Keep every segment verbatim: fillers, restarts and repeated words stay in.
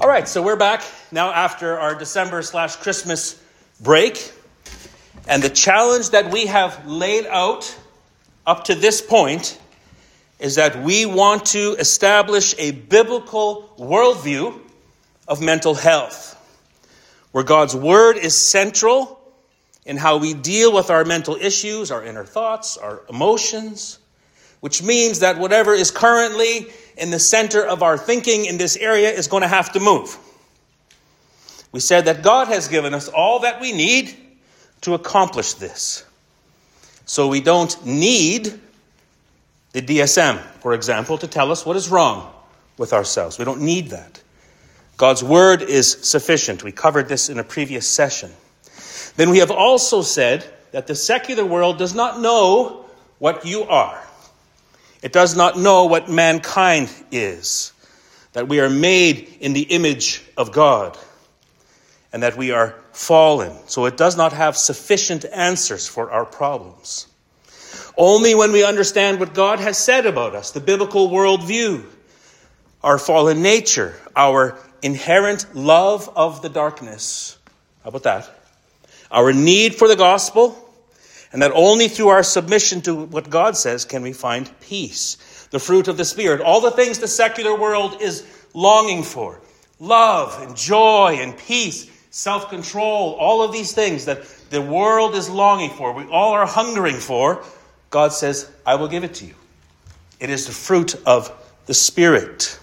All right, so we're back now after our December slash Christmas break. And the challenge that we have laid out up to this point is that we want to establish a biblical worldview of mental health, where God's word is central in how we deal with our mental issues, our inner thoughts, our emotions, which means that whatever is currently in the center of our thinking in this area is going to have to move. We said that God has given us all that we need to accomplish this. So we don't need the D S M, for example, to tell us what is wrong with ourselves. We don't need that. God's word is sufficient. We covered this in a previous session. Then we have also said that the secular world does not know what you are. It does not know what mankind is, that we are made in the image of God, and that we are fallen. So it does not have sufficient answers for our problems. Only when we understand what God has said about us, the biblical worldview, our fallen nature, our inherent love of the darkness, how about that? Our need for the gospel, and that only through our submission to what God says can we find peace, the fruit of the Spirit, all the things the secular world is longing for, love and joy and peace, self-control, all of these things that the world is longing for, we all are hungering for. God says, I will give it to you. It is the fruit of the Spirit.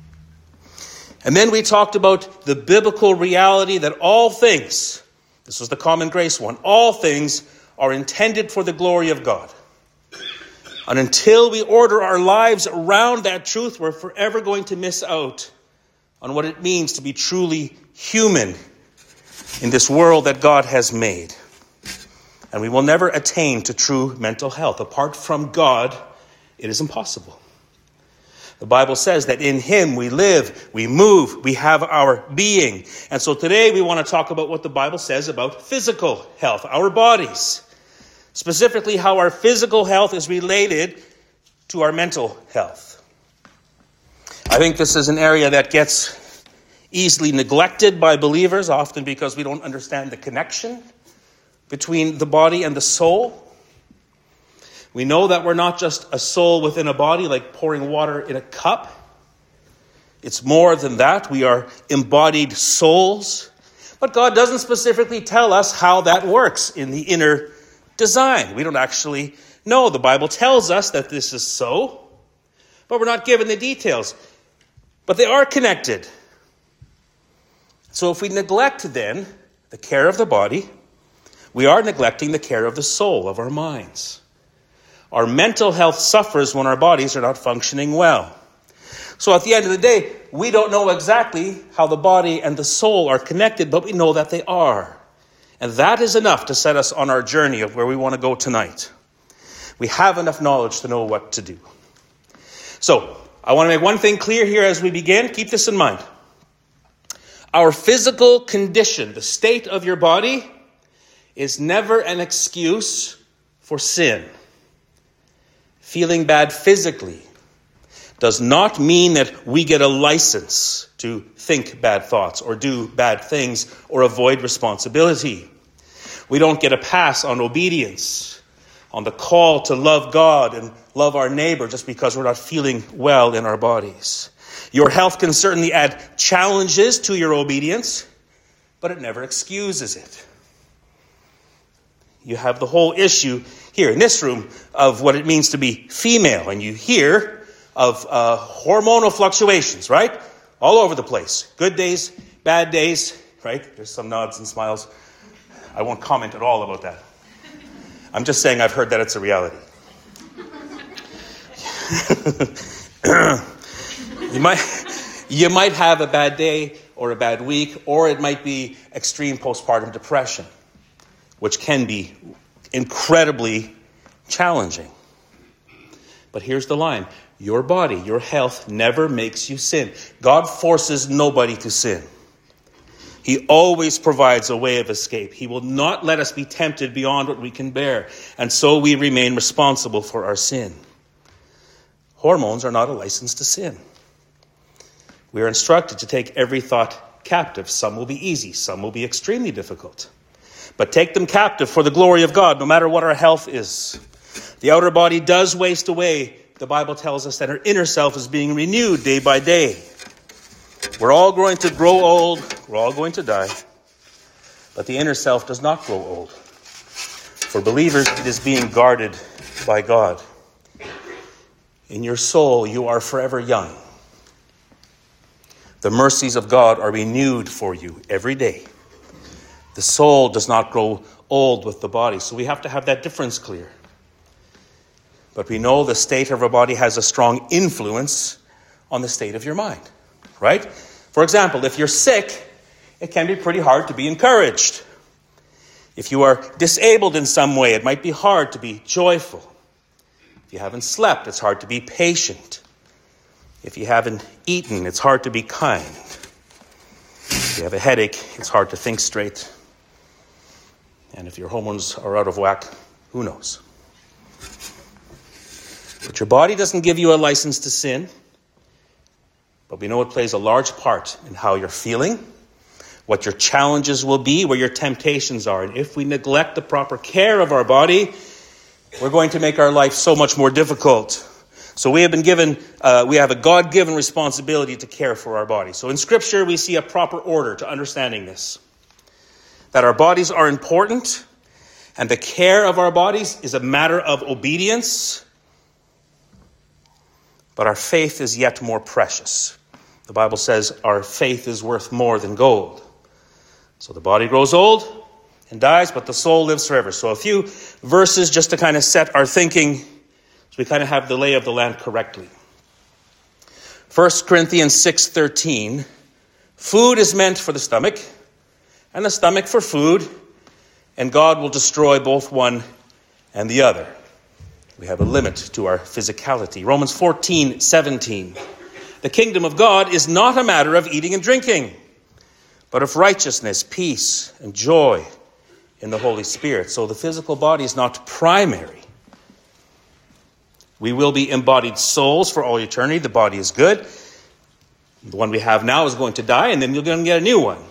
And then we talked about the biblical reality that all things, this was the common grace one, all things are intended for the glory of God. And until we order our lives around that truth, we're forever going to miss out on what it means to be truly human in this world that God has made. And we will never attain to true mental health. Apart from God, it is impossible. The Bible says that in him we live, we move, we have our being. And so today we want to talk about what the Bible says about physical health, our bodies. Specifically, how our physical health is related to our mental health. I think this is an area that gets easily neglected by believers, often because we don't understand the connection between the body and the soul. We know that we're not just a soul within a body, like pouring water in a cup. It's more than that. We are embodied souls. But God doesn't specifically tell us how that works in the inner design. We don't actually know. The Bible tells us that this is so, but we're not given the details. But they are connected. So if we neglect then the care of the body, we are neglecting the care of the soul, of our minds. Our mental health suffers when our bodies are not functioning well. So at the end of the day, we don't know exactly how the body and the soul are connected, but we know that they are. And that is enough to set us on our journey of where we want to go tonight. We have enough knowledge to know what to do. So, I want to make one thing clear here as we begin. Keep this in mind. Our physical condition, the state of your body, is never an excuse for sin. Feeling bad physically does not mean that we get a license to think bad thoughts or do bad things or avoid responsibility. We don't get a pass on obedience, on the call to love God and love our neighbor just because we're not feeling well in our bodies. Your health can certainly add challenges to your obedience, but it never excuses it. You have the whole issue here in this room of what it means to be female, and you hear of uh, hormonal fluctuations, right? All over the place. Good days, bad days, right? There's some nods and smiles. I won't comment at all about that. I'm just saying I've heard that it's a reality. you might you might have a bad day or a bad week, or it might be extreme postpartum depression, which can be incredibly challenging. But here's the line. Your body, your health never makes you sin. God forces nobody to sin. He always provides a way of escape. He will not let us be tempted beyond what we can bear. And so we remain responsible for our sin. Hormones are not a license to sin. We are instructed to take every thought captive. Some will be easy, some will be extremely difficult. But take them captive for the glory of God, no matter what our health is. The outer body does waste away. The Bible tells us that our inner self is being renewed day by day. We're all going to grow old. We're all going to die. But the inner self does not grow old. For believers, it is being guarded by God. In your soul, you are forever young. The mercies of God are renewed for you every day. The soul does not grow old with the body. So we have to have that difference clear. But we know the state of our body has a strong influence on the state of your mind, right? For example, if you're sick, it can be pretty hard to be encouraged. If you are disabled in some way, it might be hard to be joyful. If you haven't slept, it's hard to be patient. If you haven't eaten, it's hard to be kind. If you have a headache, it's hard to think straight. And if your hormones are out of whack, who knows? But your body doesn't give you a license to sin. But we know it plays a large part in how you're feeling, what your challenges will be, where your temptations are. And if we neglect the proper care of our body, we're going to make our life so much more difficult. So we have been given, uh, we have a God-given responsibility to care for our body. So in Scripture, we see a proper order to understanding this. That our bodies are important, and the care of our bodies is a matter of obedience. But our faith is yet more precious. The Bible says our faith is worth more than gold. So the body grows old and dies, but the soul lives forever. So a few verses just to kind of set our thinking, so we kind of have the lay of the land correctly. First Corinthians six thirteen, food is meant for the stomach, and the stomach for food, and God will destroy both one and the other. We have a limit to our physicality. Romans fourteen seventeen. The kingdom of God is not a matter of eating and drinking, but of righteousness, peace, and joy in the Holy Spirit. So the physical body is not primary. We will be embodied souls for all eternity. The body is good. The one we have now is going to die, and then you're going to get a new one.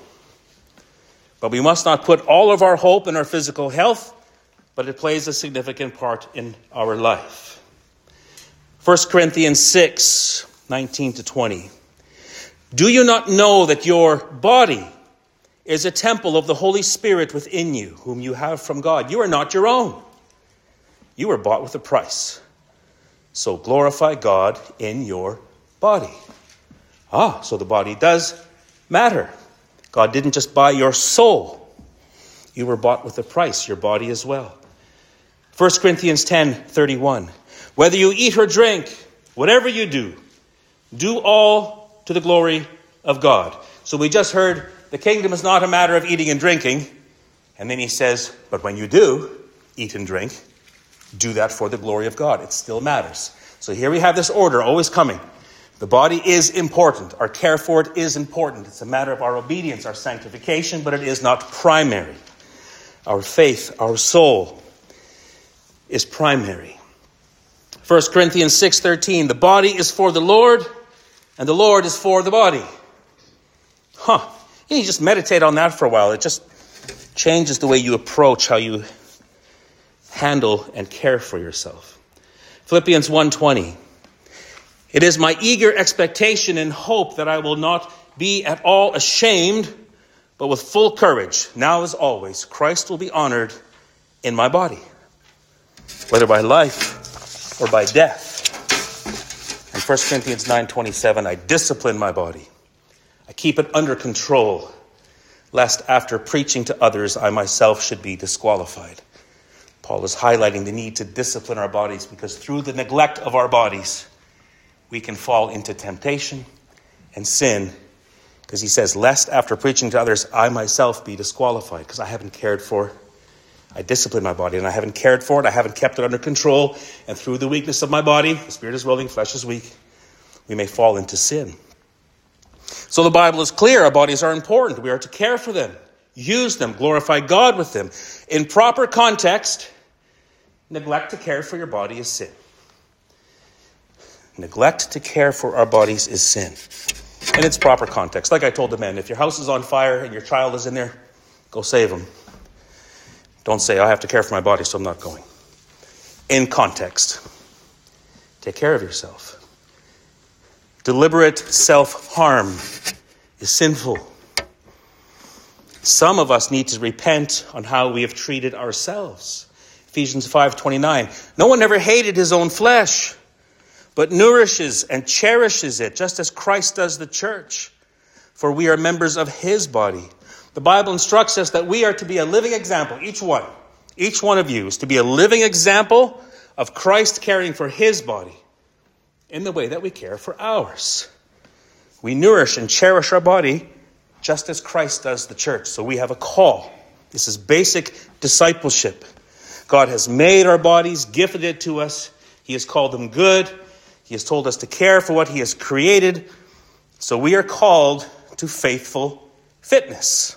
But we must not put all of our hope in our physical health, but it plays a significant part in our life. First Corinthians six nineteen to twenty. Do you not know that your body is a temple of the Holy Spirit within you, whom you have from God? You are not your own. You were bought with a price. So glorify God in your body. Ah, so the body does matter. God didn't just buy your soul. You were bought with a price, your body as well. First Corinthians ten thirty-one. Whether you eat or drink, whatever you do, do all to the glory of God. So we just heard the kingdom is not a matter of eating and drinking. And then he says, but when you do eat and drink, do that for the glory of God. It still matters. So here we have this order always coming. The body is important. Our care for it is important. It's a matter of our obedience, our sanctification, but it is not primary. Our faith, our soul is primary. First Corinthians six thirteen, the body is for the Lord, and the Lord is for the body. Huh. You just meditate on that for a while. It just changes the way you approach, how you handle and care for yourself. Philippians one twenty. It is my eager expectation and hope that I will not be at all ashamed, but with full courage, now as always, Christ will be honored in my body, whether by life or by death. In First Corinthians nine twenty-seven, I discipline my body. I keep it under control, lest after preaching to others, I myself should be disqualified. Paul is highlighting the need to discipline our bodies, because through the neglect of our bodies, we can fall into temptation and sin, because he says, lest after preaching to others, I myself be disqualified, because I haven't cared for, I discipline my body, and I haven't cared for it, I haven't kept it under control, and through the weakness of my body, the spirit is willing, flesh is weak, we may fall into sin. So the Bible is clear, our bodies are important, we are to care for them, use them, glorify God with them. In proper context, neglect to care for your body is sin. Neglect to care for our bodies is sin. in its proper context. Like I told the men, if your house is on fire and your child is in there, go save him. Don't say, I have to care for my body, so I'm not going. In context. Take care of yourself. Deliberate self-harm is sinful. Some of us need to repent on how we have treated ourselves. Ephesians five twenty-nine. No one ever hated his own flesh, but nourishes and cherishes it, just as Christ does the church. For we are members of his body. The Bible instructs us that we are to be a living example. Each one, each one of you is to be a living example of Christ caring for his body in the way that we care for ours. We nourish and cherish our body just as Christ does the church. So we have a call. This is basic discipleship. God has made our bodies, gifted it to us. He has called them good. He has told us to care for what he has created. So we are called to faithful fitness.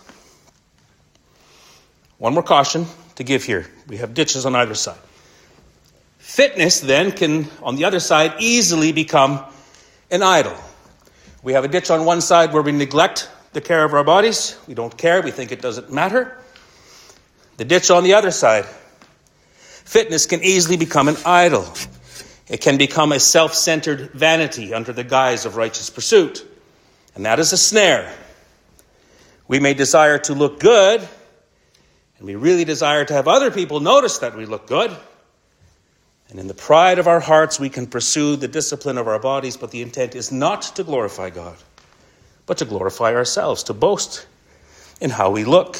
One more caution to give here. We have ditches on either side. Fitness then can, on the other side, easily become an idol. We have a ditch on one side where we neglect the care of our bodies. We don't care. We think it doesn't matter. The ditch on the other side. Fitness can easily become an idol. It can become a self-centered vanity under the guise of righteous pursuit. And that is a snare. We may desire to look good, and we really desire to have other people notice that we look good. And in the pride of our hearts, we can pursue the discipline of our bodies, but the intent is not to glorify God, but to glorify ourselves, to boast in how we look.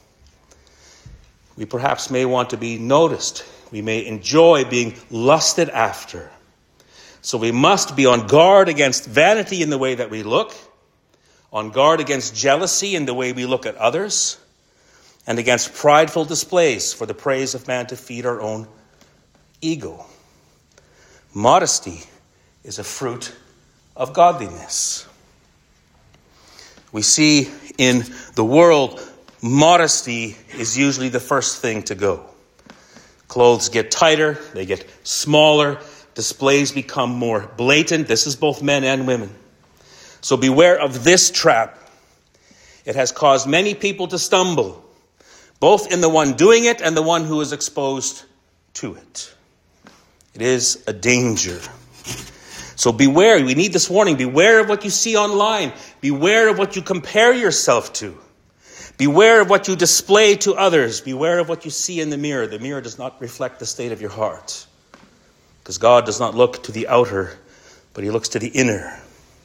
We perhaps may want to be noticed. We may enjoy being lusted after. So we must be on guard against vanity in the way that we look, on guard against jealousy in the way we look at others, and against prideful displays for the praise of man to feed our own ego. Modesty is a fruit of godliness. We see in the world, modesty is usually the first thing to go. Clothes get tighter, they get smaller, displays become more blatant. This is both men and women. So beware of this trap. It has caused many people to stumble, both in the one doing it and the one who is exposed to it. It is a danger. So beware. We need this warning. Beware of what you see online. Beware of what you compare yourself to. Beware of what you display to others. Beware of what you see in the mirror. The mirror does not reflect the state of your heart. Because God does not look to the outer, but he looks to the inner.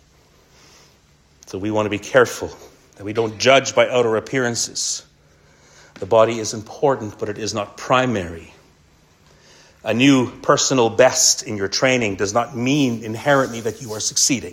So we want to be careful that we don't judge by outer appearances. The body is important, but it is not primary. A new personal best in your training does not mean inherently that you are succeeding.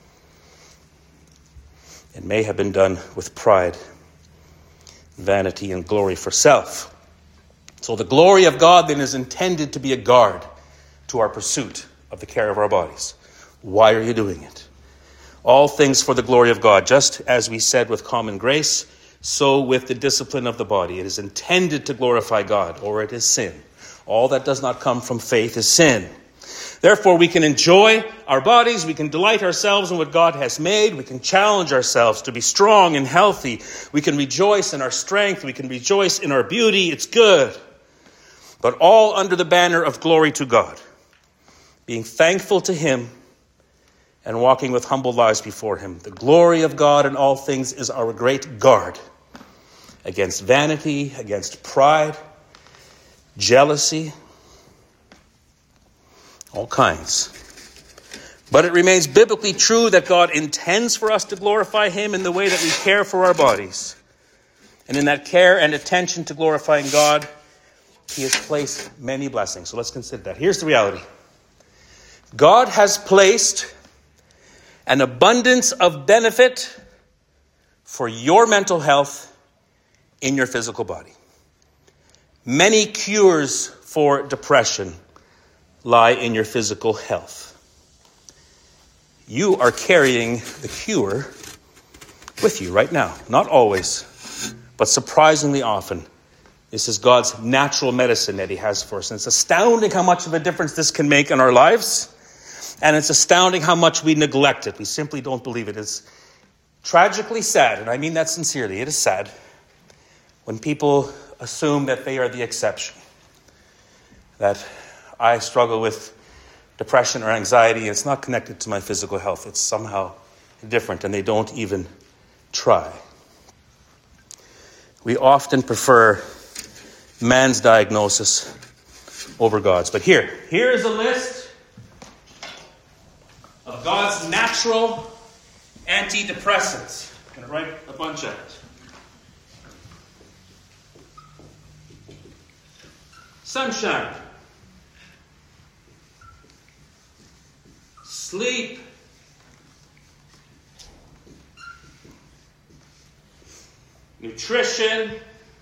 It may have been done with pride, vanity, and glory for self. So the glory of God then is intended to be a guard to our pursuit of the care of our bodies. Why are you doing it? All things for the glory of God. Just as we said with common grace, so with the discipline of the body. It is intended to glorify God, or it is sin. All that does not come from faith is sin. Therefore, we can enjoy our bodies. We can delight ourselves in what God has made. We can challenge ourselves to be strong and healthy. We can rejoice in our strength. We can rejoice in our beauty. It's good. But all under the banner of glory to God. Being thankful to him and walking with humble lives before him. The glory of God in all things is our great guard against vanity, against pride, jealousy, all kinds. But it remains biblically true that God intends for us to glorify him in the way that we care for our bodies. And in that care and attention to glorifying God, he has placed many blessings. So let's consider that. Here's the reality. God has placed an abundance of benefit for your mental health in your physical body. Many cures for depression lie in your physical health. You are carrying the cure with you right now. Not always, but surprisingly often. This is God's natural medicine that he has for us. And it's astounding how much of a difference this can make in our lives. And it's astounding how much we neglect it. We simply don't believe it. It's tragically sad, and I mean that sincerely. It is sad when people assume that they are the exception. That I struggle with depression or anxiety, and it's not connected to my physical health. It's somehow different, and they don't even try. We often prefer man's diagnosis over God's. But here, here is a list of God's natural antidepressants. I'm going to write a bunch of it. Sunshine. Sleep. Nutrition.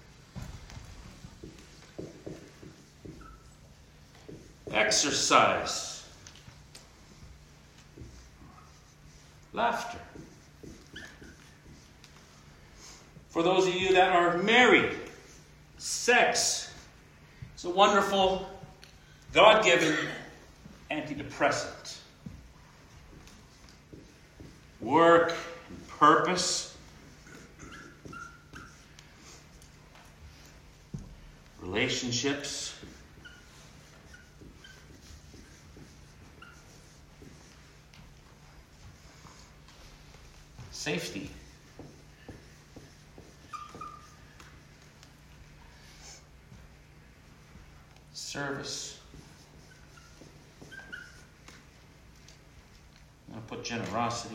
Exercise. Laughter. For those of you that are married, sex is a wonderful, God-given antidepressant. Work and purpose. Relationships. Safety. Service. I'm going to put generosity.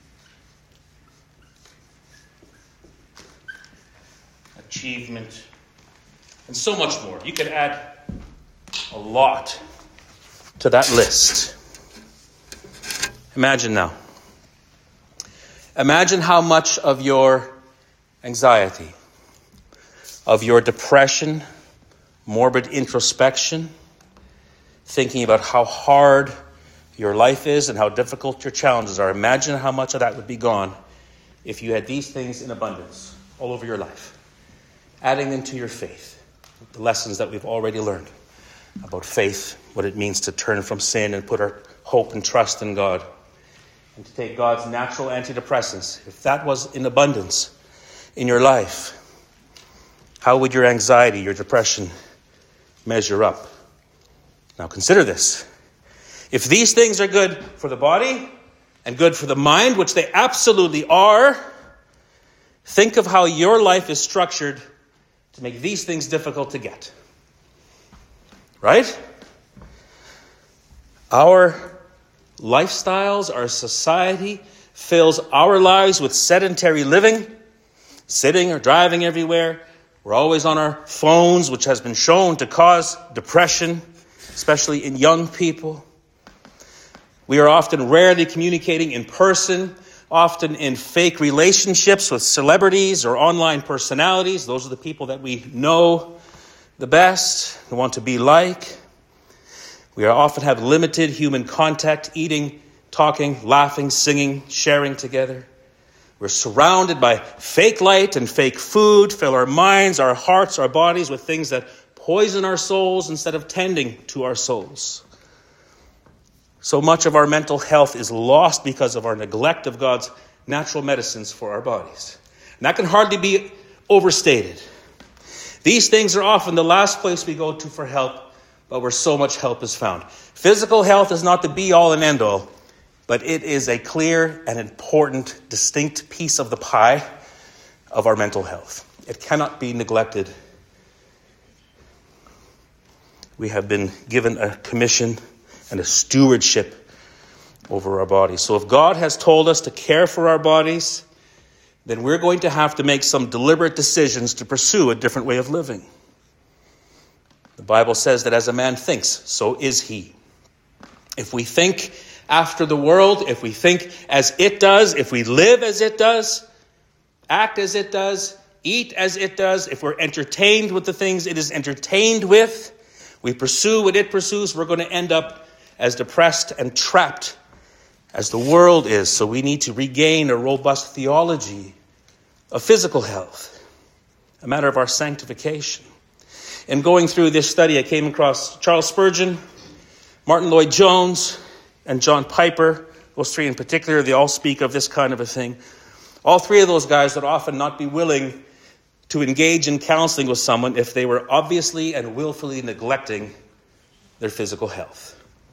Achievement. And so much more. You could add a lot to that list. Imagine now. Imagine how much of your anxiety, of your depression, morbid introspection, thinking about how hard your life is and how difficult your challenges are. Imagine how much of that would be gone if you had these things in abundance all over your life. Adding them to your faith. The lessons that we've already learned about faith, what it means to turn from sin and put our hope and trust in God. And to take God's natural antidepressants. If that was in abundance in your life, how would your anxiety, your depression measure up? Now consider this. If these things are good for the body and good for the mind, which they absolutely are, think of how your life is structured to make these things difficult to get. Right? Our lifestyles, our society fills our lives with sedentary living, sitting or driving everywhere. We're always on our phones, which has been shown to cause depression, especially in young people. We are often rarely communicating in person, often in fake relationships with celebrities or online personalities. Those are the people that we know the best and want to be like. We are often have limited human contact, eating, talking, laughing, singing, sharing together. We're surrounded by fake light and fake food, fill our minds, our hearts, our bodies with things that poison our souls instead of tending to our souls. So much of our mental health is lost because of our neglect of God's natural medicines for our bodies. And that can hardly be overstated. These things are often the last place we go to for help, but where so much help is found. Physical health is not the be-all and end-all, but it is a clear and important, distinct piece of the pie of our mental health. It cannot be neglected. We have been given a commission and a stewardship over our bodies. So if God has told us to care for our bodies, then we're going to have to make some deliberate decisions to pursue a different way of living. The Bible says that as a man thinks, so is he. If we think after the world, if we think as it does, if we live as it does, act as it does, eat as it does, if we're entertained with the things it is entertained with, we pursue what it pursues, we're going to end up as depressed and trapped as the world is. So we need to regain a robust theology of physical health, a matter of our sanctification. In going through this study, I came across Charles Spurgeon, Martin Lloyd-Jones, and John Piper, those three in particular, they all speak of this kind of a thing. All three of those guys would often not be willing to engage in counseling with someone if they were obviously and willfully neglecting their physical health.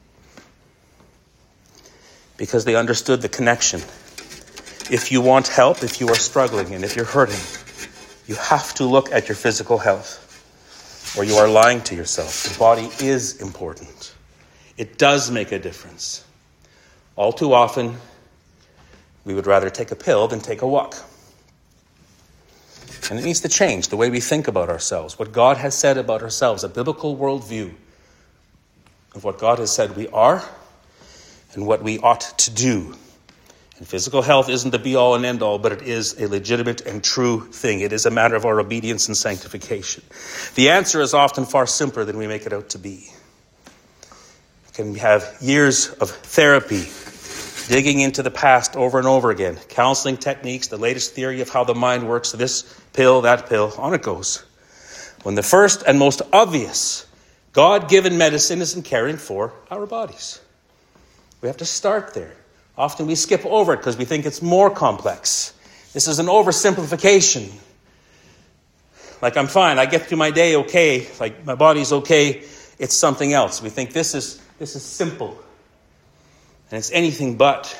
Because they understood the connection. If you want help, if you are struggling, and if you're hurting, you have to look at your physical health, or you are lying to yourself. The body is important. It does make a difference. All too often, we would rather take a pill than take a walk. And it needs to change the way we think about ourselves, what God has said about ourselves, a biblical worldview of what God has said we are and what we ought to do. And physical health isn't the be-all and end-all, but it is a legitimate and true thing. It is a matter of our obedience and sanctification. The answer is often far simpler than we make it out to be. We can have years of therapy, digging into the past over and over again, counseling techniques, the latest theory of how the mind works, this pill, that pill, on it goes. When the first and most obvious God-given medicine is in caring for our bodies. We have to start there. Often we skip over it because we think it's more complex. This is an oversimplification. Like, I'm fine, I get through my day okay, like my body's okay, it's something else. We think this is this is simple. And it's anything but.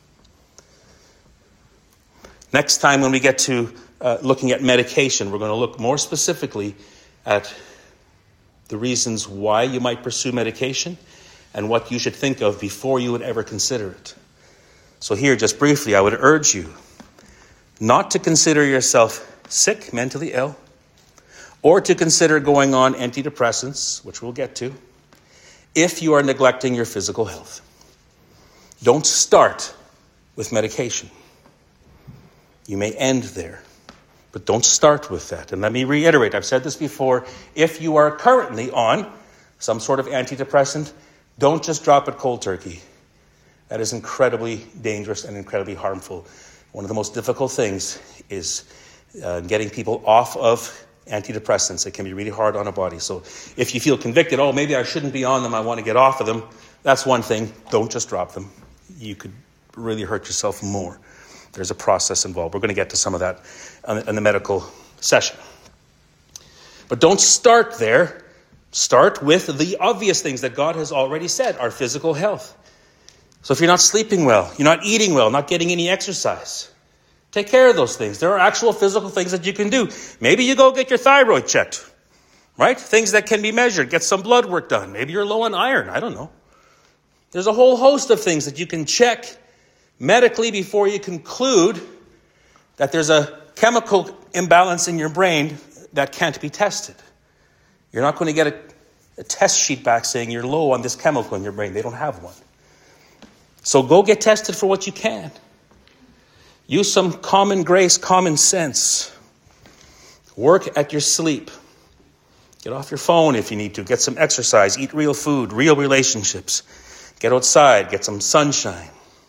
Next time when we get to uh, looking at medication, we're going to look more specifically at the reasons why you might pursue medication and what you should think of before you would ever consider it. So here, just briefly, I would urge you not to consider yourself sick, mentally ill, or to consider going on antidepressants, which we'll get to, if you are neglecting your physical health. Don't start with medication. You may end there, but don't start with that. And let me reiterate, I've said this before, if you are currently on some sort of antidepressant, don't just drop it cold turkey. That is incredibly dangerous and incredibly harmful. One of the most difficult things is uh, getting people off of antidepressants. It can be really hard on a body. So if you feel convicted, oh, maybe I shouldn't be on them, I want to get off of them, that's one thing. Don't just drop them. You could really hurt yourself more. There's a process involved. We're going to get to some of that in the medical session. But don't start there. Start with the obvious things that God has already said, our physical health. So if you're not sleeping well, you're not eating well, not getting any exercise, take care of those things. There are actual physical things that you can do. Maybe you go get your thyroid checked, right? Things that can be measured. Get some blood work done. Maybe you're low on iron. I don't know. There's a whole host of things that you can check medically before you conclude that there's a chemical imbalance in your brain that can't be tested. You're not going to get a, a test sheet back saying you're low on this chemical in your brain. They don't have one. So go get tested for what you can. Use some common grace, common sense. Work at your sleep. Get off your phone if you need to. Get some exercise. Eat real food, real relationships. Get outside. Get some sunshine.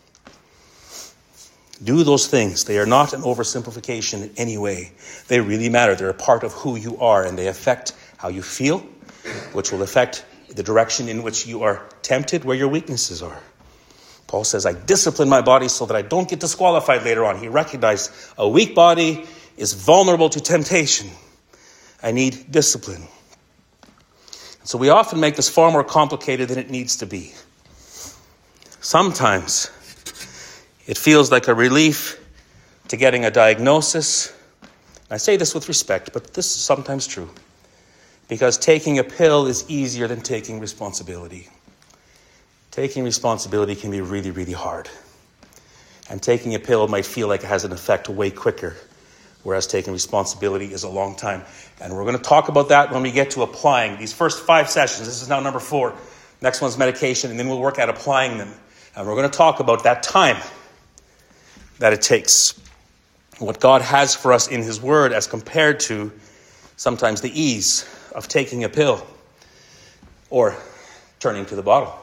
Do those things. They are not an oversimplification in any way. They really matter. They're a part of who you are, and they affect how you feel, which will affect the direction in which you are tempted, where your weaknesses are. Paul says, I discipline my body so that I don't get disqualified later on. He recognized a weak body is vulnerable to temptation. I need discipline. So we often make this far more complicated than it needs to be. Sometimes it feels like a relief to getting a diagnosis. I say this with respect, but this is sometimes true. Because taking a pill is easier than taking responsibility. Taking responsibility can be really, really hard. And taking a pill might feel like it has an effect way quicker, whereas taking responsibility is a long time. And we're going to talk about that when we get to applying. These first five sessions, this is now number four. Next one's medication, and then we'll work at applying them. And we're going to talk about that time that it takes. What God has for us in his word as compared to sometimes the ease of taking a pill or turning to the bottle.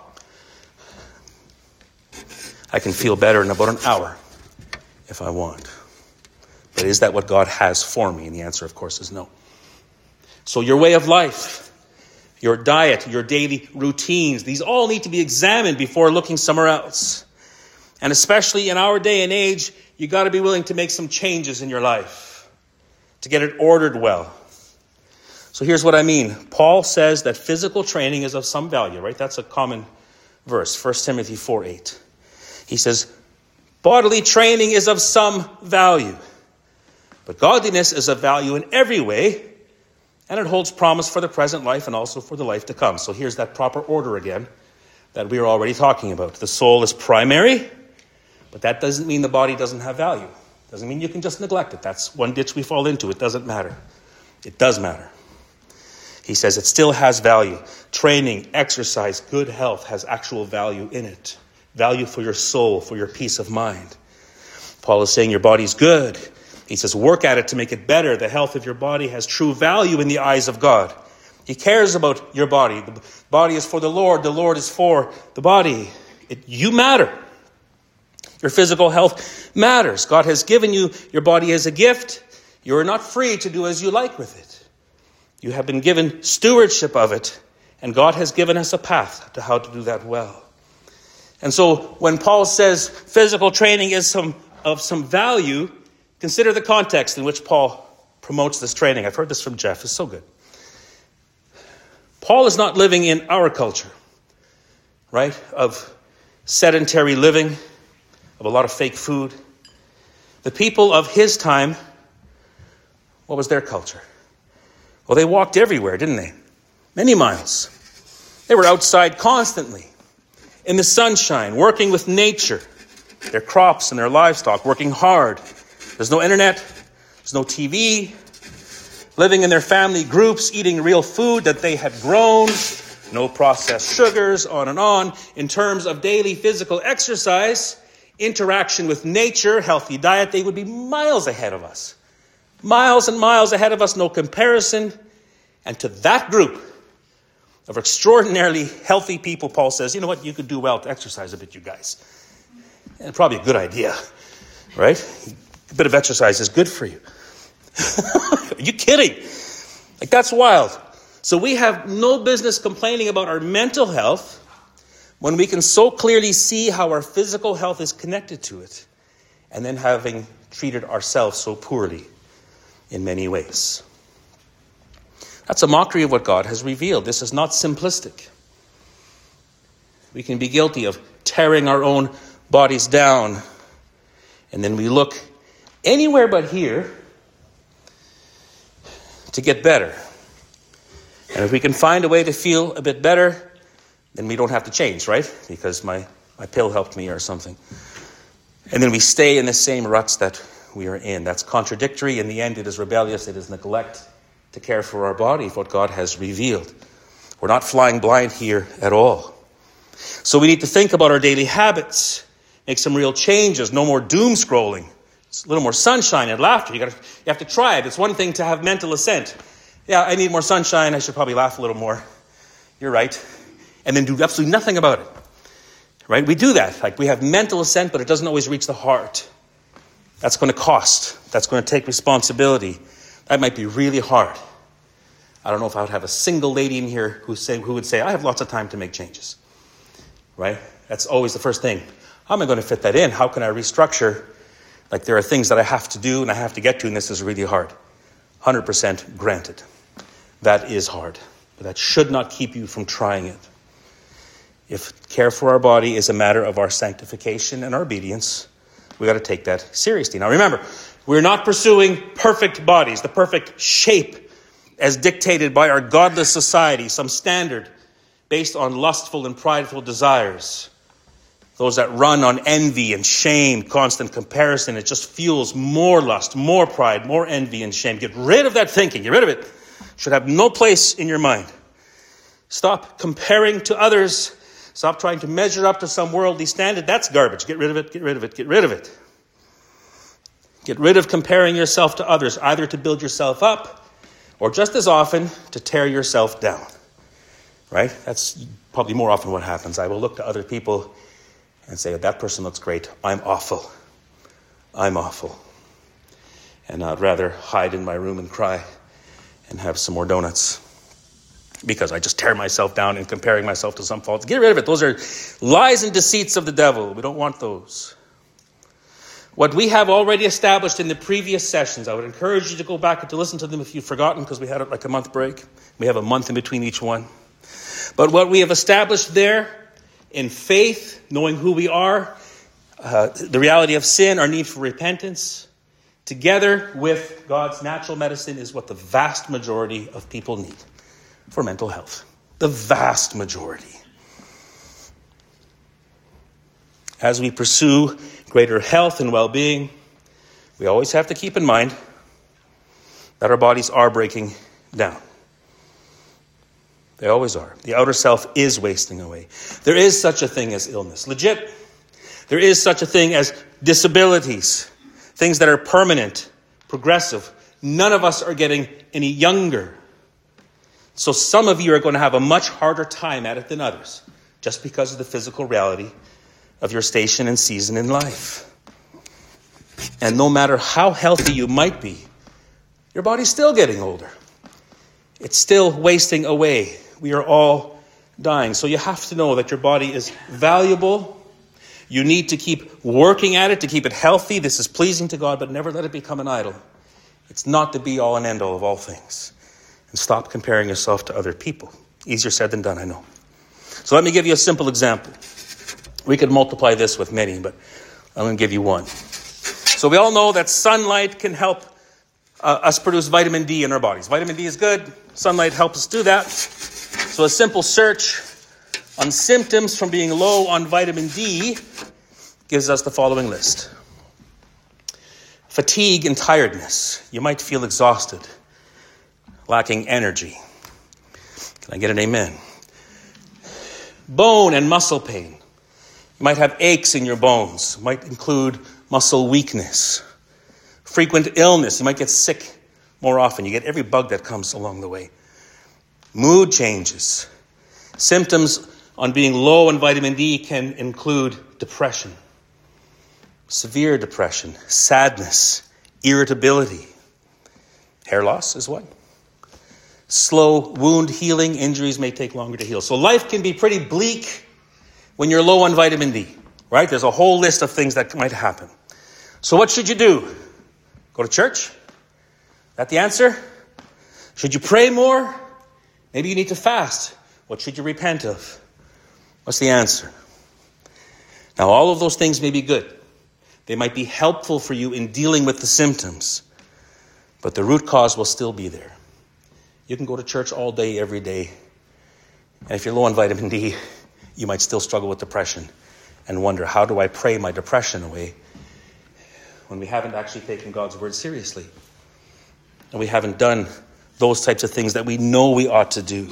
I can feel better in about an hour if I want. But is that what God has for me? And the answer, of course, is no. So your way of life, your diet, your daily routines. These all need to be examined before looking somewhere else. And especially in our day and age, you got to be willing to make some changes in your life to get it ordered well. So here's what I mean. Paul says that physical training is of some value, right? That's a common verse, First Timothy four eight. He says, bodily training is of some value, but godliness is of value in every way, and it holds promise for the present life and also for the life to come. So here's that proper order again that we are already talking about. The soul is primary, but that doesn't mean the body doesn't have value. Doesn't mean you can just neglect it. That's one ditch we fall into. It doesn't matter. It does matter. He says it still has value. Training, exercise, good health has actual value in it. Value for your soul, for your peace of mind. Paul is saying your body's good. He says work at it to make it better. The health of your body has true value in the eyes of God. He cares about your body. The body is for the Lord. The Lord is for the body. It, you matter. Your physical health matters. God has given you your body as a gift. You are not free to do as you like with it. You have been given stewardship of it, and God has given us a path to how to do that well. And so when Paul says physical training is some of some value, consider the context in which Paul promotes this training. I've heard this from Jeff. It's so good. Paul is not living in our culture, right, of sedentary living, of a lot of fake food. The people of his time, what was their culture? Well, they walked everywhere, didn't they? Many miles. They were outside constantly, in the sunshine, working with nature, their crops and their livestock, working hard. There's no internet. There's no T V. Living in their family groups, eating real food that they had grown. No processed sugars, on and on. In terms of daily physical exercise, interaction with nature, healthy diet, they would be miles ahead of us. Miles and miles ahead of us, no comparison. And to that group of extraordinarily healthy people, Paul says, you know what, you could do well to exercise a bit, you guys. And probably a good idea, right? A bit of exercise is good for you. Are you kidding? Like, that's wild. So we have no business complaining about our mental health when we can so clearly see how our physical health is connected to it, and then having treated ourselves so poorly in many ways. That's a mockery of what God has revealed. This is not simplistic. We can be guilty of tearing our own bodies down, and then we look anywhere but here to get better. And if we can find a way to feel a bit better, then we don't have to change, right? Because my, my pill helped me or something. And then we stay in the same ruts that we are in. That's contradictory. In the end, it is rebellious. It is neglect to care for our body, what God has revealed. We're not flying blind here at all. So we need to think about our daily habits, make some real changes. No more doom scrolling. It's a little more sunshine and laughter. You got to, you have to try it. It's one thing to have mental assent. Yeah, I need more sunshine. I should probably laugh a little more. You're right. And then do absolutely nothing about it. Right? We do that. Like, we have mental assent, but it doesn't always reach the heart. That's going to cost. That's going to take responsibility. That might be really hard. I don't know if I would have a single lady in here who say who would say, I have lots of time to make changes. Right? That's always the first thing. How am I going to fit that in? How can I restructure? Like, there are things that I have to do and I have to get to, and this is really hard. one hundred percent granted. That is hard. But that should not keep you from trying it. If care for our body is a matter of our sanctification and our obedience, we got to take that seriously. Now remember, we're not pursuing perfect bodies, the perfect shape as dictated by our godless society, some standard based on lustful and prideful desires. Those that run on envy and shame, constant comparison, it just fuels more lust, more pride, more envy and shame. Get rid of that thinking. Get rid of it. It should have no place in your mind. Stop comparing to others. Stop trying to measure up to some worldly standard. That's garbage. Get rid of it, get rid of it, get rid of it. Get rid of comparing yourself to others, either to build yourself up or just as often to tear yourself down. Right? That's probably more often what happens. I will look to other people and say, that person looks great. I'm awful. I'm awful. And I'd rather hide in my room and cry and have some more donuts. because I just tear myself down in comparing myself to some faults. Get rid of it. Those are lies and deceits of the devil. We don't want those. What we have already established in the previous sessions, I would encourage you to go back and to listen to them if you've forgotten, because we had like a month break. We have a month in between each one. But what we have established there in faith, knowing who we are, uh, the reality of sin, our need for repentance, together with God's natural medicine is what the vast majority of people need for mental health. The vast majority. As we pursue greater health and well-being, we always have to keep in mind that our bodies are breaking down. They always are. The outer self is wasting away. There is such a thing as illness. Legit. There is such a thing as disabilities. Things that are permanent, progressive. None of us are getting any younger. So some of you are going to have a much harder time at it than others, just because of the physical reality of your station and season in life. And no matter how healthy you might be, your body's still getting older. It's still wasting away. We are all dying. So you have to know that your body is valuable. You need to keep working at it to keep it healthy. This is pleasing to God, but never let it become an idol. It's not the be-all and end-all of all things. And stop comparing yourself to other people. Easier said than done, I know. So let me give you a simple example. We could multiply this with many, but I'm going to give you one. So we all know that sunlight can help uh, us produce vitamin D in our bodies. Vitamin D is good. Sunlight helps us do that. So a simple search on symptoms from being low on vitamin D gives us the following list. Fatigue and tiredness. You might feel exhausted, lacking energy. Can I get an amen? Bone and muscle pain. You might have aches in your bones. It might include muscle weakness. Frequent illness. You might get sick more often. You get every bug that comes along the way. Mood changes. Symptoms on being low in vitamin D can include depression, severe depression, sadness, irritability. Hair loss is one. Slow wound healing. Injuries may take longer to heal. So life can be pretty bleak when you're low on vitamin D, right? There's a whole list of things that might happen. So what should you do? Go to church? Is that the answer? Should you pray more? Maybe you need to fast. What should you repent of? What's the answer? Now, all of those things may be good. They might be helpful for you in dealing with the symptoms, but the root cause will still be there. You can go to church all day, every day, and if you're low on vitamin D, you might still struggle with depression and wonder, how do I pray my depression away when we haven't actually taken God's word seriously? And we haven't done those types of things that we know we ought to do.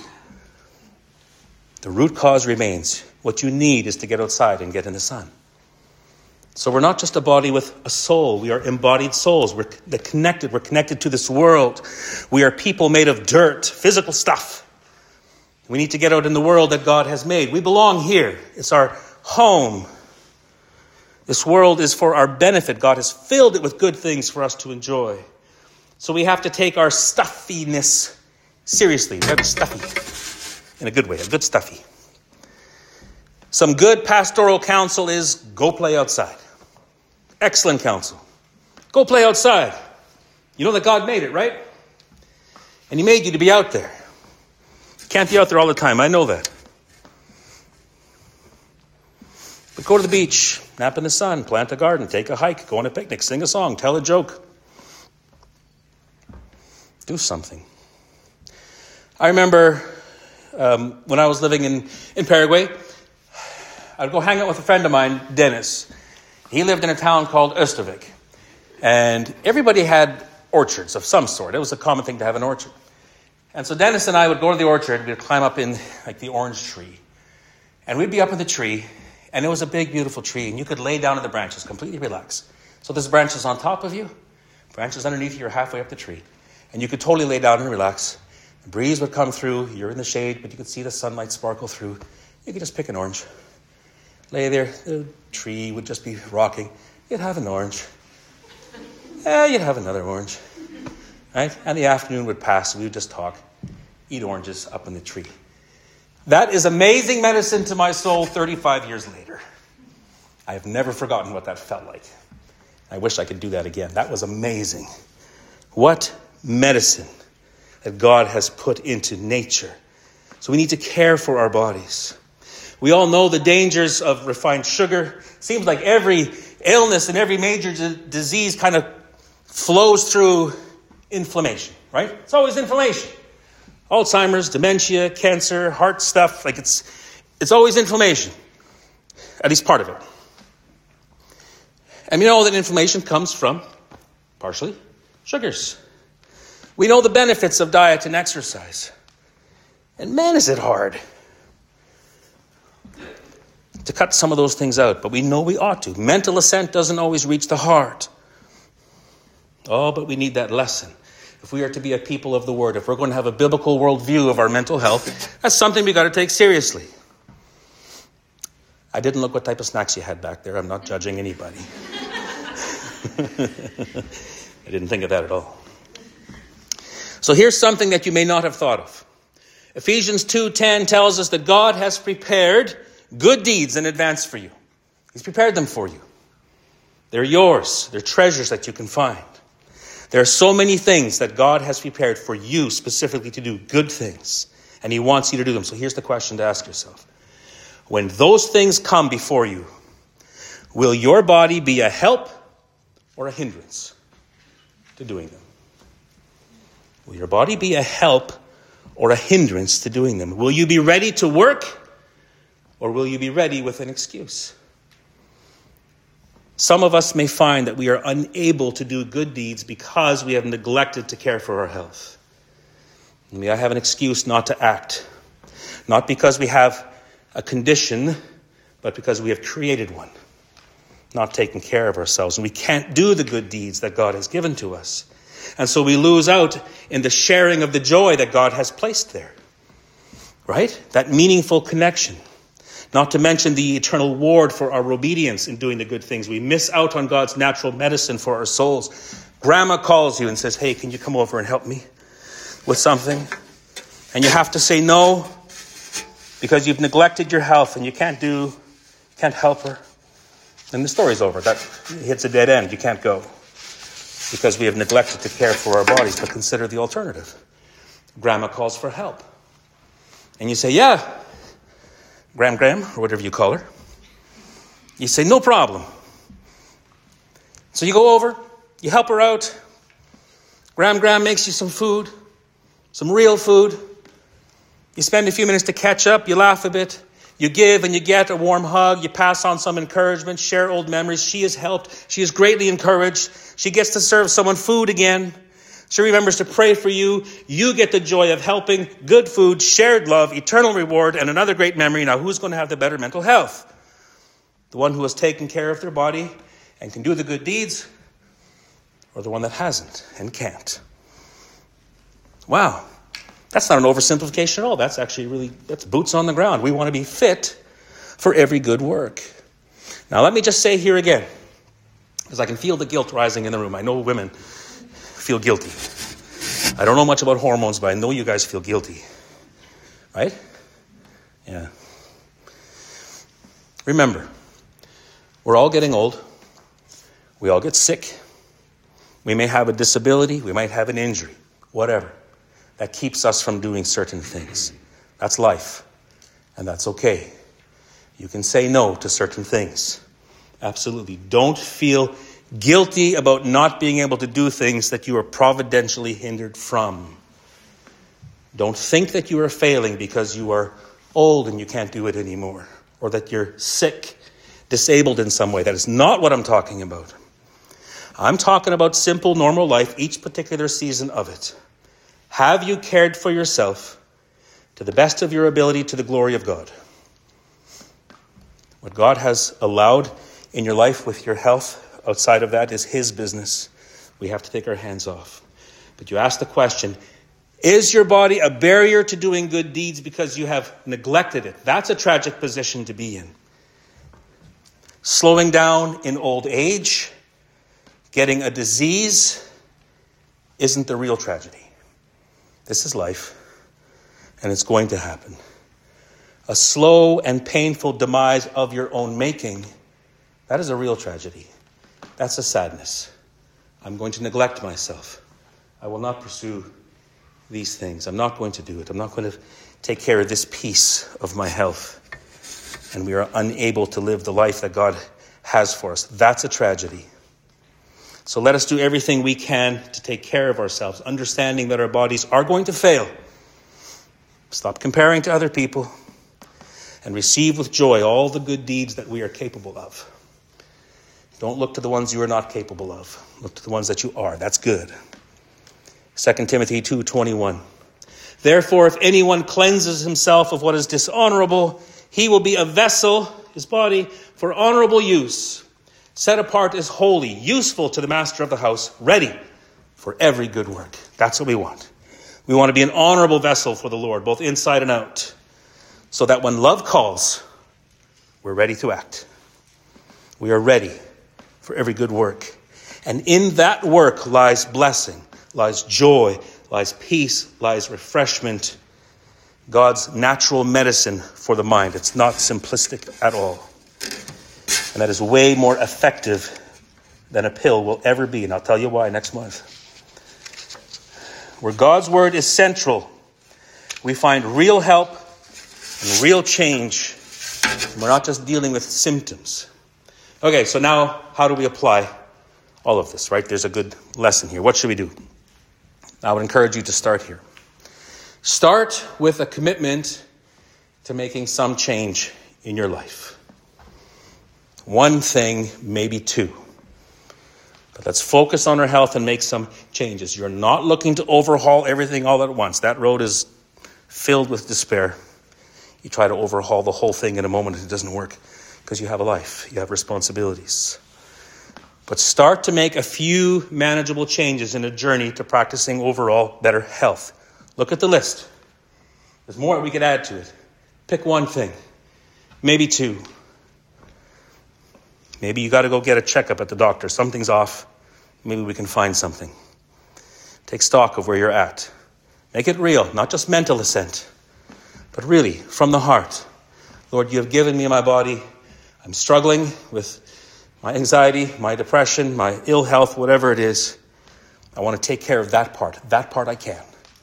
The root cause remains. What you need is to get outside and get in the sun. So we're not just a body with a soul. We are embodied souls. We're connected. We're connected to this world. We are people made of dirt, physical stuff. We need to get out in the world that God has made. We belong here. It's our home. This world is for our benefit. God has filled it with good things for us to enjoy. So we have to take our stuffiness seriously. Very stuffy. In a good way, a good stuffy. Some good pastoral counsel is go play outside. Excellent counsel. Go play outside. You know that God made it, right? And he made you to be out there. Can't be out there all the time. I know that. But go to the beach, nap in the sun, plant a garden, take a hike, go on a picnic, sing a song, tell a joke. Do something. I remember um, when I was living in, in Paraguay, I'd go hang out with a friend of mine, Dennis. He lived in a town called Östervik. And everybody had orchards of some sort. It was a common thing to have an orchard. And so Dennis and I would go to the orchard. We'd climb up in like the orange tree. And we'd be up in the tree. And it was a big, beautiful tree. And you could lay down in the branches, completely relax. So there's branches on top of you. Branches underneath you. You're halfway up the tree. And you could totally lay down and relax. The breeze would come through. You're in the shade, but you could see the sunlight sparkle through. You could just pick an orange. Lay there. The tree would just be rocking. You'd have an orange. Yeah, you'd have another orange. Right? And the afternoon would pass. We would just talk. eat oranges up in the tree. That is amazing medicine to my soul thirty-five years later. I have never forgotten what that felt like. I wish I could do that again. That was amazing. What medicine that God has put into nature. So we need to care for our bodies. We all know the dangers of refined sugar. Seems like every illness and every major d- disease kind of flows through inflammation, right? It's always inflammation. Alzheimer's, dementia, cancer, heart stuff, like it's it's always inflammation. At least part of it. And we know that inflammation comes from, partially, sugars. We know the benefits of diet and exercise. And man, is it hard to cut some of those things out, but we know we ought to. Mental assent doesn't always reach the heart. Oh, but we need that lesson. If we are to be a people of the Word, if we're going to have a biblical worldview of our mental health, that's something we got to take seriously. I didn't look what type of snacks you had back there. I'm not judging anybody. I didn't think of that at all. So here's something that you may not have thought of. Ephesians two ten tells us that God has prepared good deeds in advance for you. He's prepared them for you. They're yours. They're treasures that you can find. There are so many things that God has prepared for you specifically to do, good things. And he wants you to do them. So here's the question to ask yourself. When those things come before you, will your body be a help or a hindrance to doing them? Will your body be a help or a hindrance to doing them? Will you be ready to work, or will you be ready with an excuse? Some of us may find that we are unable to do good deeds because we have neglected to care for our health. And we have an excuse not to act. Not because we have a condition, but because we have created one. Not taking care of ourselves. And we can't do the good deeds that God has given to us. And so we lose out in the sharing of the joy that God has placed there. Right? That meaningful connection. Not to mention the eternal reward for our obedience in doing the good things. We miss out on God's natural medicine for our souls. Grandma calls you and says, hey, can you come over and help me with something? And you have to say no because you've neglected your health and you can't do, can't help her. And the story's over. That hits a dead end. You can't go because we have neglected to care for our bodies. But consider the alternative. Grandma calls for help. And you say, yeah, Gram Gram, or whatever you call her. You say, no problem. So you go over, you help her out. Gram Gram makes you some food, some real food. You spend a few minutes to catch up, you laugh a bit. You give and you get a warm hug. You pass on some encouragement, share old memories. She is helped. She is greatly encouraged. She gets to serve someone food again. She remembers to pray for you. You get the joy of helping, good food, shared love, eternal reward, and another great memory. Now, who's going to have the better mental health? The one who has taken care of their body and can do the good deeds, or the one that hasn't and can't? Wow. That's not an oversimplification at all. That's actually really, that's boots on the ground. We want to be fit for every good work. Now, let me just say here again, because I can feel the guilt rising in the room. I know women feel guilty. I don't know much about hormones, but I know you guys feel guilty. Right? Yeah. Remember, we're all getting old. We all get sick. We may have a disability. We might have an injury. Whatever. That keeps us from doing certain things. That's life. And that's okay. You can say no to certain things. Absolutely. Don't feel guilty about not being able to do things that you are providentially hindered from. Don't think that you are failing because you are old and you can't do it anymore. Or that you're sick, disabled in some way. That is not what I'm talking about. I'm talking about simple, normal life, each particular season of it. Have you cared for yourself to the best of your ability to the glory of God? What God has allowed in your life with your health outside of that is his business. We have to take our hands off. But you ask the question, is your body a barrier to doing good deeds because you have neglected it? That's a tragic position to be in. Slowing down in old age, getting a disease, isn't the real tragedy. This is life. And it's going to happen. A slow and painful demise of your own making, that is a real tragedy. That's a sadness. I'm going to neglect myself. I will not pursue these things. I'm not going to do it. I'm not going to take care of this piece of my health. And we are unable to live the life that God has for us. That's a tragedy. So let us do everything we can to take care of ourselves, understanding that our bodies are going to fail. Stop comparing to other people and receive with joy all the good deeds that we are capable of. Don't look to the ones you are not capable of. Look to the ones that you are. That's good. Second Timothy two twenty-one. Therefore, if anyone cleanses himself of what is dishonorable, he will be a vessel, his body, for honorable use, set apart as holy, useful to the master of the house, ready for every good work. That's what we want. We want to be an honorable vessel for the Lord, both inside and out, so that when love calls, we're ready to act. We are ready for every good work. And in that work lies blessing, lies joy, lies peace, lies refreshment, God's natural medicine for the mind. It's not simplistic at all. And that is way more effective than a pill will ever be. And I'll tell you why next month. Where God's word is central, we find real help and real change. And we're not just dealing with symptoms. Okay, so now how do we apply all of this, right? There's a good lesson here. What should we do? I would encourage you to start here. Start with a commitment to making some change in your life. One thing, maybe two. But let's focus on our health and make some changes. You're not looking to overhaul everything all at once. That road is filled with despair. You try to overhaul the whole thing in a moment and it doesn't work because you have a life. You have responsibilities. But start to make a few manageable changes in a journey to practicing overall better health. Look at the list. There's more we could add to it. Pick one thing. Maybe two. Maybe you got to go get a checkup at the doctor. Something's off. Maybe we can find something. Take stock of where you're at. Make it real, not just mental assent, but really from the heart. Lord, you have given me my body. I'm struggling with my anxiety, my depression, my ill health, whatever it is. I want to take care of that part. That part I can.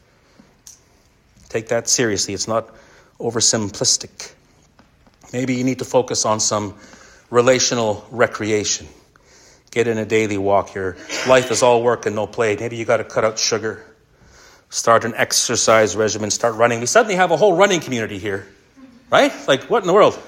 Take that seriously. It's not oversimplistic. Maybe you need to focus on some relational recreation. Get in a daily walk. Your life is all work and no play. Maybe you got to cut out sugar. Start an exercise regimen. Start running. We suddenly have a whole running community here. Right? Like, what in the world?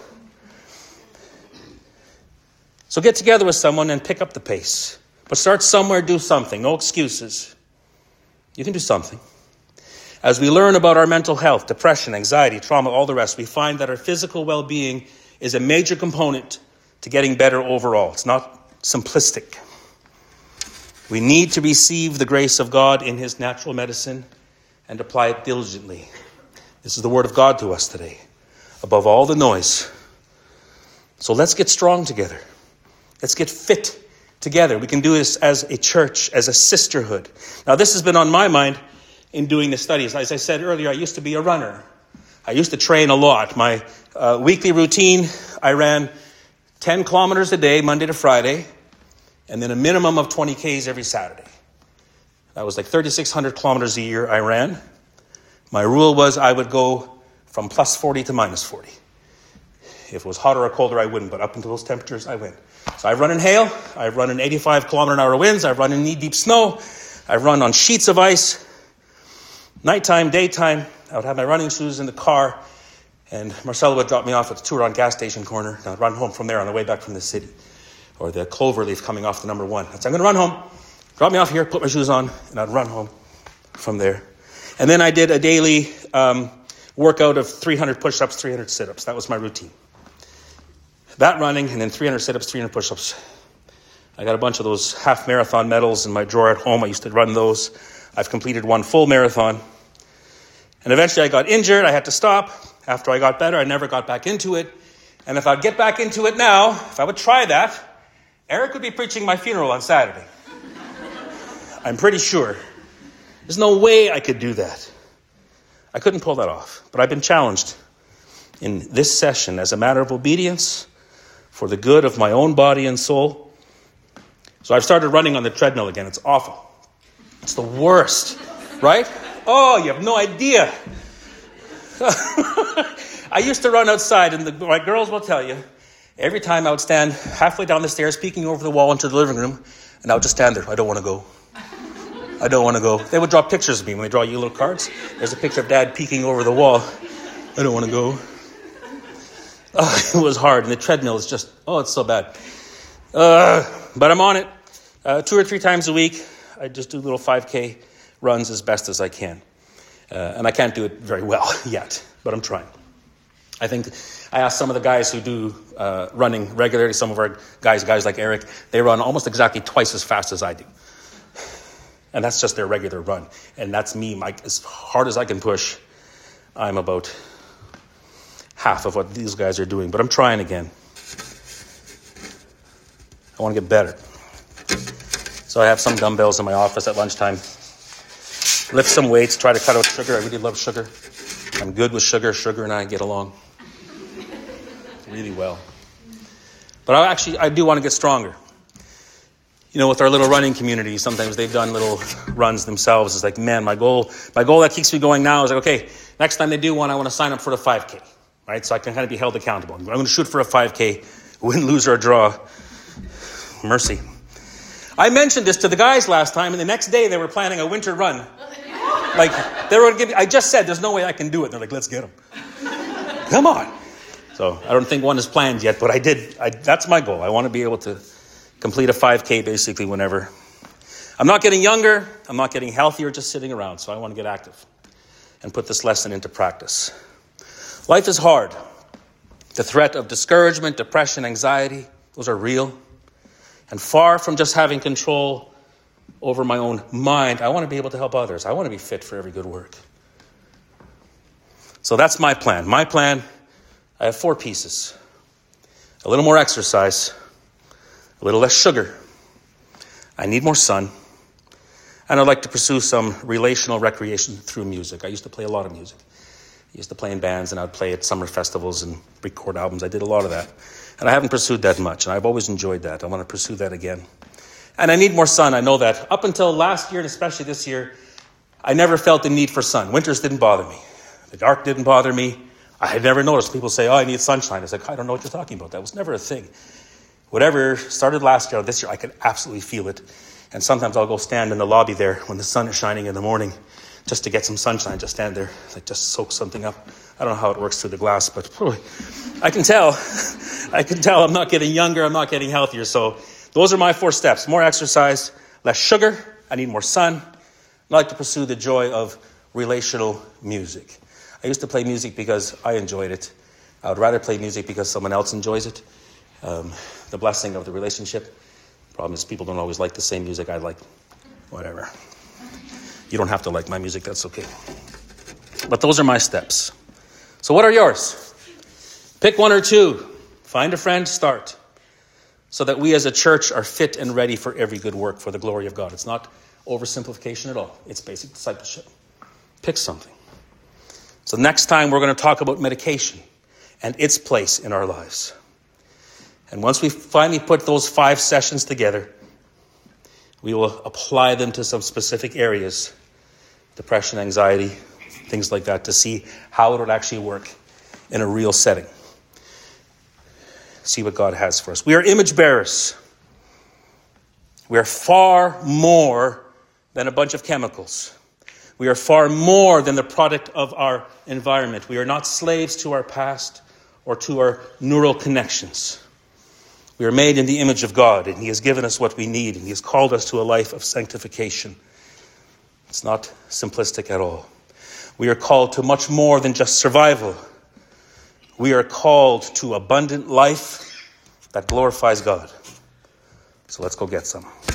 So get together with someone and pick up the pace. But start somewhere, do something. No excuses. You can do something. As we learn about our mental health, depression, anxiety, trauma, all the rest, we find that our physical well-being is a major component to getting better overall. It's not simplistic. We need to receive the grace of God in his natural medicine and apply it diligently. This is the word of God to us today, above all the noise. So let's get strong together. Let's get fit together. We can do this as a church, as a sisterhood. Now, this has been on my mind in doing the studies. As I said earlier, I used to be a runner. I used to train a lot. My uh, weekly routine, I ran ten kilometers a day, Monday to Friday, and then a minimum of twenty kays every Saturday. That was like thirty-six hundred kilometers a year I ran. My rule was I would go from plus forty to minus forty. If it was hotter or colder, I wouldn't, but up until those temperatures, I went. So I've run in hail, I've run in eighty-five kilometer an hour winds, I've run in knee-deep snow, I've run on sheets of ice, nighttime, daytime. I would have my running shoes in the car, and Marcella would drop me off at the Turon gas station corner, and I'd run home from there on the way back from the city, or the Cloverleaf coming off the number one. I'd say, I'm going to run home, drop me off here, put my shoes on, and I'd run home from there. And then I did a daily um, workout of three hundred push-ups, three hundred sit-ups. That was my routine. That running, and then three hundred sit-ups, three hundred push-ups. I got a bunch of those half marathon medals in my drawer at home. I used to run those. I've completed one full marathon. And eventually I got injured. I had to stop. After I got better, I never got back into it. And if I'd get back into it now, if I would try that, Eric would be preaching my funeral on Saturday. I'm pretty sure. There's no way I could do that. I couldn't pull that off. But I've been challenged in this session as a matter of obedience for the good of my own body and soul. So I've started running on the treadmill again. It's awful. It's the worst, right? Oh, you have no idea. I used to run outside, and the, my girls will tell you, every time I would stand halfway down the stairs, peeking over the wall into the living room, and I would just stand there. I don't want to go. I don't want to go. They would draw pictures of me when they draw you little cards. There's a picture of Dad peeking over the wall. I don't want to go. Oh, it was hard, and the treadmill is just, oh, it's so bad. Uh, but I'm on it. Uh, two or three times a week, I just do little five K runs as best as I can. Uh, and I can't do it very well yet, but I'm trying. I think I asked some of the guys who do uh, running regularly, some of our guys, guys like Eric, they run almost exactly twice as fast as I do. And that's just their regular run. And that's me, Mike. As hard as I can push, I'm about half of what these guys are doing. But I'm trying again. I want to get better. So I have some dumbbells in my office at lunchtime. Lift some weights, try to cut out sugar. I really love sugar. I'm good with sugar. Sugar and I get along really well. But I actually, I do want to get stronger. You know, with our little running community, sometimes they've done little runs themselves. It's like, man, my goal, my goal that keeps me going now is like, okay, next time they do one, I want to sign up for the five K, right? So I can kind of be held accountable. I'm going to shoot for a five K, win, lose, or draw. Mercy. I mentioned this to the guys last time, and the next day they were planning a winter run. Like, they were giving, I just said, there's no way I can do it. They're like, let's get them. Come on. So I don't think one is planned yet, but I did. I, that's my goal. I want to be able to complete a five K basically whenever. I'm not getting younger. I'm not getting healthier just sitting around. So I want to get active and put this lesson into practice. Life is hard. The threat of discouragement, depression, anxiety, those are real. And far from just having control over my own mind, I want to be able to help others. I want to be fit for every good work. So that's my plan. My plan, I have four pieces. A little more exercise, a little less sugar. I need more sun. And I'd like to pursue some relational recreation through music. I used to play a lot of music. I used to play in bands, and I'd play at summer festivals and record albums. I did a lot of that. And I haven't pursued that much, and I've always enjoyed that. I want to pursue that again. And I need more sun. I know that. Up until last year, and especially this year, I never felt the need for sun. Winters didn't bother me. The dark didn't bother me. I had never noticed people say, oh, I need sunshine. It's like, I don't know what you're talking about. That was never a thing. Whatever started last year or this year, I could absolutely feel it. And sometimes I'll go stand in the lobby there when the sun is shining in the morning just to get some sunshine. Just stand there, like just soak something up. I don't know how it works through the glass, but boy, I can tell. I can tell I'm not getting younger. I'm not getting healthier. So those are my four steps. More exercise, less sugar. I need more sun. I like to pursue the joy of relational music. I used to play music because I enjoyed it. I would rather play music because someone else enjoys it. Um, the blessing of the relationship. Problem is people don't always like the same music I like. Whatever. You don't have to like my music. That's okay. But those are my steps. So what are yours? Pick one or two. Find a friend, start. So that we as a church are fit and ready for every good work for the glory of God. It's not oversimplification at all. It's basic discipleship. Pick something. So next time we're going to talk about medication and its place in our lives. And once we finally put those five sessions together, we will apply them to some specific areas, depression, anxiety, things like that, to see how it would actually work in a real setting. See what God has for us. We are image bearers. We are far more than a bunch of chemicals. We are far more than the product of our environment. We are not slaves to our past or to our neural connections. We are made in the image of God, and He has given us what we need, and He has called us to a life of sanctification. It's not simplistic at all. We are called to much more than just survival. We are called to abundant life that glorifies God. So let's go get some.